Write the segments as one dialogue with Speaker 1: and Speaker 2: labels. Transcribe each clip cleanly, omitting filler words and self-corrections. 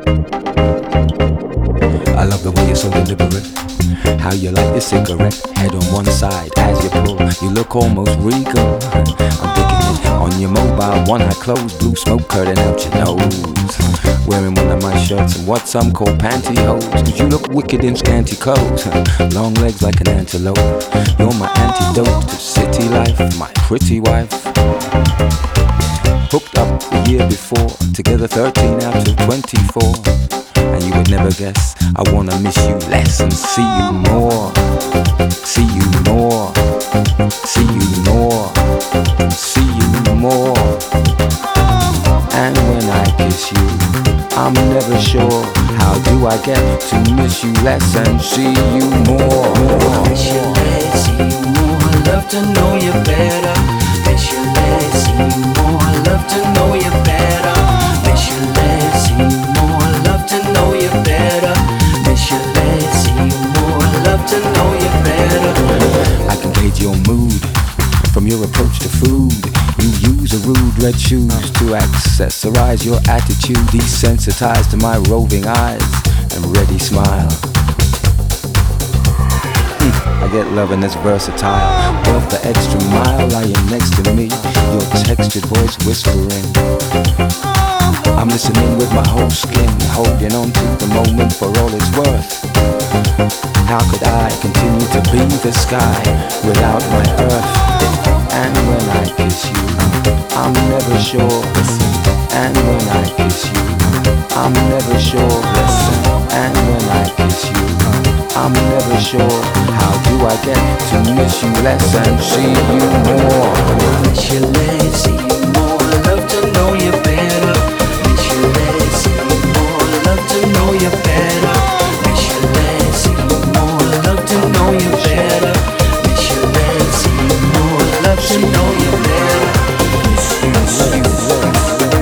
Speaker 1: I love the way you're so deliberate. How you light your cigarette, head on one side as you pull. You look almost regal. I'm digging it on your mobile, one eye closed, blue smoke curtain out your nose. Wearing one of my shirts and what some call pantyhose, 'cause you look wicked in scanty clothes. Long legs like an antelope. You're my antidote to city life, my pretty wife. Hooked up the year before, together 13 out of 24. And you would never guess I wanna miss you less and see you more. See you more. See you more. See you more. And when I kiss you, I'm never sure. How do I get to miss you less and see you more?
Speaker 2: Miss you less, see you more. I love to know you better. Miss you less, see you more. I love to know you better. Miss you less, see you more. I love to know you better. Miss you less, see you more. I love to know you better.
Speaker 1: I can gauge your mood from your approach to food. You use a rude red shoes to accessorize your attitude, desensitized to my roving eyes and ready smile. I get loving that's versatile, worth the extra mile, lying next to me, your textured voice whispering. I'm listening with my whole skin, holding on to the moment for all it's worth. How could I continue to be the sky without my earth? And when I kiss you, I'm never sure. And when I kiss you, I'm never sure. And when I kiss you, I'm never sure. How do I get to miss you less and see you more?
Speaker 2: Miss you less, see you more. I love to know you better. Miss you less, see you more. I love to know you better. Miss you less, see you more. I love to know you better. Miss you less, see you more. I love to know you better. Miss you less.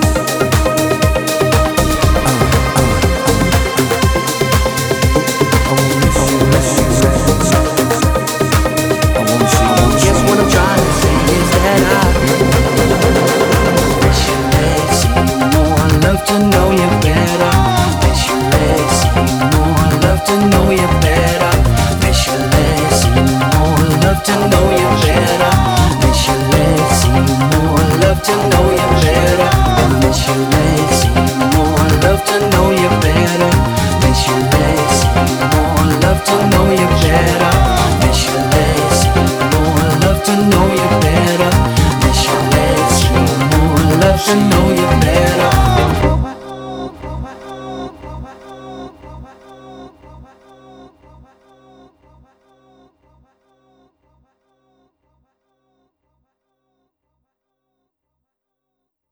Speaker 2: To know you better, miss you less, see you more. I love to know you better, miss you less, see you more. I love to know you better, miss you less, see you more. I love to know you better, miss you less.